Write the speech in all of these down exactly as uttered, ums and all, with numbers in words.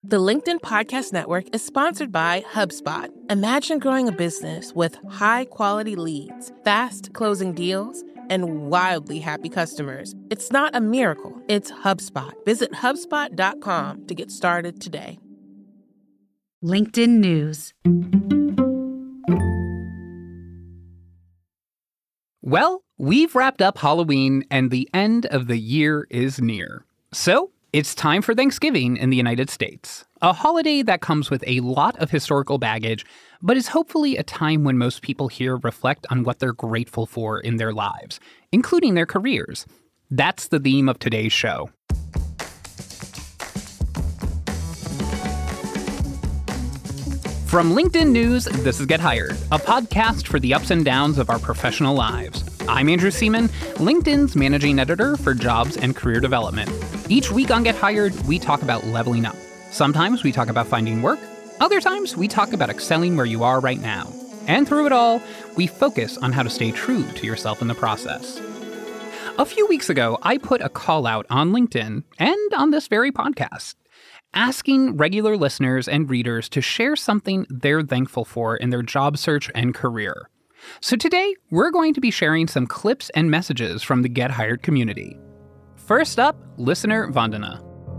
The LinkedIn Podcast Network is sponsored by HubSpot. Imagine growing a business with high-quality leads, fast closing deals, and wildly happy customers. It's not a miracle, it's HubSpot. Visit HubSpot dot com to get started today. LinkedIn News. Well, we've wrapped up Halloween and the end of the year is near. So, it's time for Thanksgiving in the United States, a holiday that comes with a lot of historical baggage, but is hopefully a time when most people here reflect on what they're grateful for in their lives, including their careers. That's the theme of today's show. From LinkedIn News, this is Get Hired, a podcast for the ups and downs of our professional lives. I'm Andrew Seaman, LinkedIn's managing editor for jobs and career development. Each week on Get Hired, we talk about leveling up. Sometimes we talk about finding work. Other times we talk about excelling where you are right now. And through it all, we focus on how to stay true to yourself in the process. A few weeks ago, I put a call out on LinkedIn and on this very podcast, asking regular listeners and readers to share something they're thankful for in their job search and career. So today, we're going to be sharing some clips and messages from the Get Hired community. First up, listener Vandana.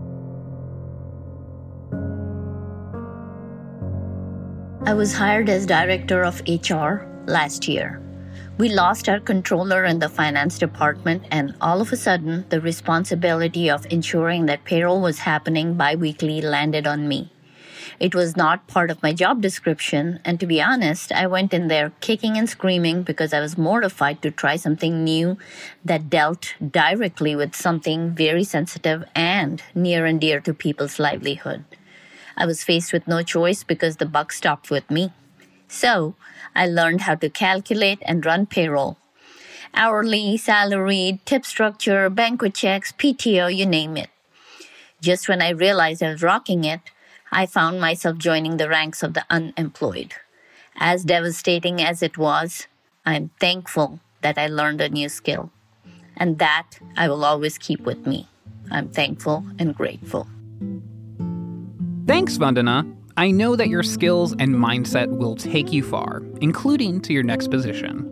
I was hired as director of H R last year. We lost our controller in the finance department, and all of a sudden, the responsibility of ensuring that payroll was happening bi-weekly landed on me. It was not part of my job description, and to be honest, I went in there kicking and screaming because I was mortified to try something new that dealt directly with something very sensitive and near and dear to people's livelihood. I was faced with no choice because the buck stopped with me. So, I learned how to calculate and run payroll. Hourly, salaried, tip structure, banquet checks, P T O, you name it. Just when I realized I was rocking it, I found myself joining the ranks of the unemployed. As devastating as it was, I'm thankful that I learned a new skill. And that I will always keep with me. I'm thankful and grateful. Thanks, Vandana. I know that your skills and mindset will take you far, including to your next position.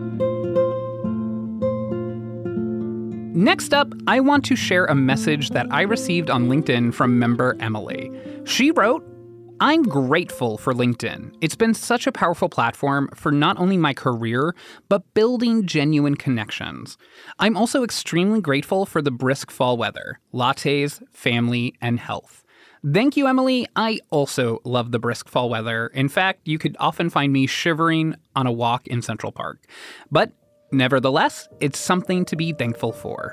Next up, I want to share a message that I received on LinkedIn from member Emily. She wrote, I'm grateful for LinkedIn. It's been such a powerful platform for not only my career, but building genuine connections. I'm also extremely grateful for the brisk fall weather, lattes, family, and health. Thank you, Emily. I also love the brisk fall weather. In fact, you could often find me shivering on a walk in Central Park. But nevertheless, it's something to be thankful for.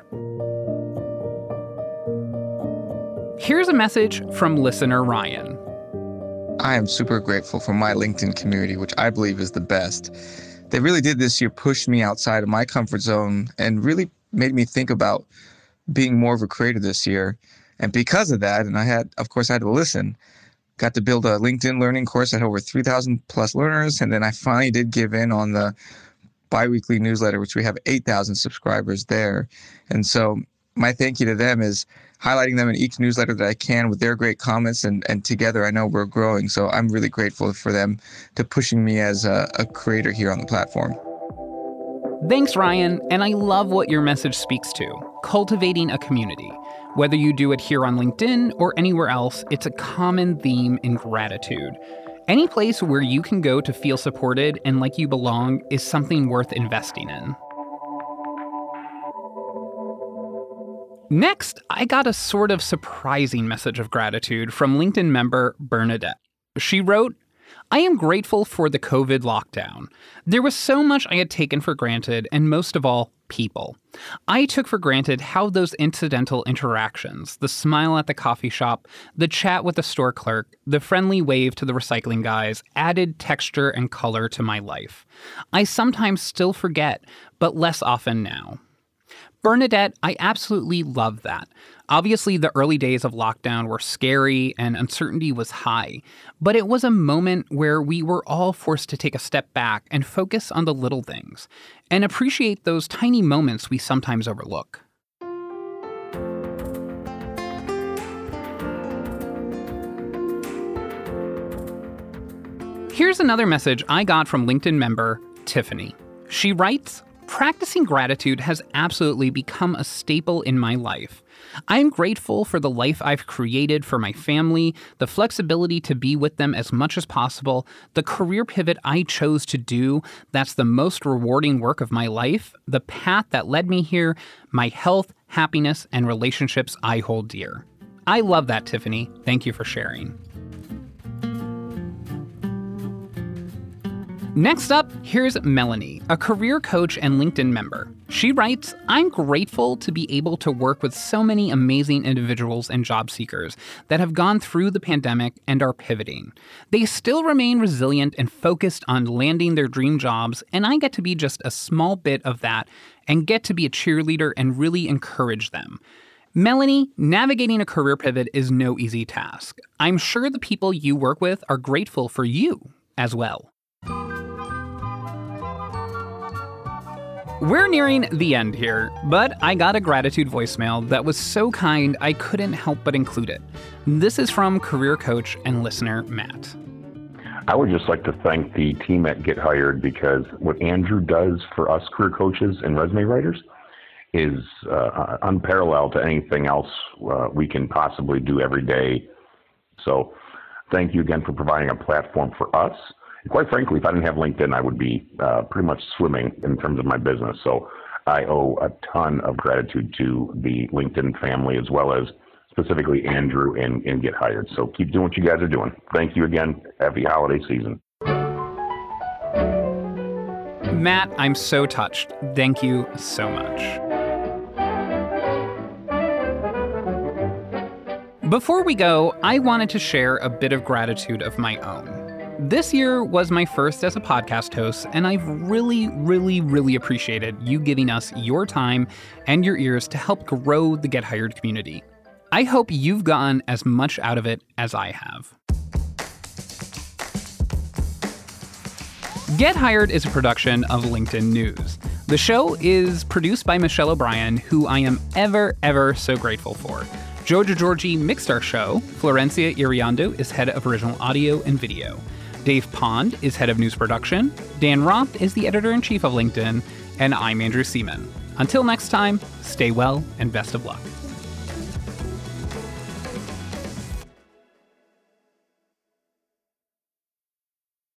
Here's a message from listener Ryan. I am super grateful for my LinkedIn community, which I believe is the best. They really did this year push me outside of my comfort zone and really made me think about being more of a creator this year. And because of that, and I had, of course, I had to listen, got to build a LinkedIn learning course that had over three thousand plus learners. And then I finally did give in on the biweekly newsletter, which we have eight thousand subscribers there. And so my thank you to them is highlighting them in each newsletter that I can with their great comments. And, and together, I know we're growing. So I'm really grateful for them to pushing me as a, a creator here on the platform. Thanks, Ryan. And I love what your message speaks to, cultivating a community. Whether you do it here on LinkedIn or anywhere else, it's a common theme in gratitude. Any place where you can go to feel supported and like you belong is something worth investing in. Next, I got a sort of surprising message of gratitude from LinkedIn member Bernadette. She wrote, I am grateful for the COVID lockdown. There was so much I had taken for granted, and most of all, people. I took for granted how those incidental interactions, the smile at the coffee shop, the chat with the store clerk, the friendly wave to the recycling guys, added texture and color to my life. I sometimes still forget, but less often now. Bernadette, I absolutely love that. Obviously, the early days of lockdown were scary and uncertainty was high, but it was a moment where we were all forced to take a step back and focus on the little things and appreciate those tiny moments we sometimes overlook. Here's another message I got from LinkedIn member Tiffany. She writes, "Practicing gratitude has absolutely become a staple in my life. I am grateful for the life I've created for my family, the flexibility to be with them as much as possible, the career pivot I chose to do that's the most rewarding work of my life, the path that led me here, my health, happiness, and relationships I hold dear." I love that, Tiffany. Thank you for sharing. Next up, here's Melanie, a career coach and LinkedIn member. She writes, "I'm grateful to be able to work with so many amazing individuals and job seekers that have gone through the pandemic and are pivoting. They still remain resilient and focused on landing their dream jobs, and I get to be just a small bit of that and get to be a cheerleader and really encourage them. Melanie, navigating a career pivot is no easy task. I'm sure the people you work with are grateful for you as well." We're nearing the end here, but I got a gratitude voicemail that was so kind I couldn't help but include it. This is from career coach and listener Matt. I would just like to thank the team at Get Hired, because what Andrew does for us career coaches and resume writers is uh, unparalleled to anything else uh, we can possibly do every day. So thank you again for providing a platform for us. Quite frankly, if I didn't have LinkedIn, I would be uh, pretty much swimming in terms of my business. So I owe a ton of gratitude to the LinkedIn family, as well as specifically Andrew and, and Get Hired. So keep doing what you guys are doing. Thank you again. Happy holiday season. Matt, I'm so touched. Thank you so much. Before we go, I wanted to share a bit of gratitude of my own. This year was my first as a podcast host, and I've really, really, really appreciated you giving us your time and your ears to help grow the Get Hired community. I hope you've gotten as much out of it as I have. Get Hired is a production of LinkedIn News. The show is produced by Michelle O'Brien, who I am ever, ever so grateful for. Jojo Georgie mixed our show. Florencia Iriando is head of original audio and video. Dave Pond is head of news production. Dan Roth is the editor-in-chief of LinkedIn. And I'm Andrew Seaman. Until next time, stay well and best of luck.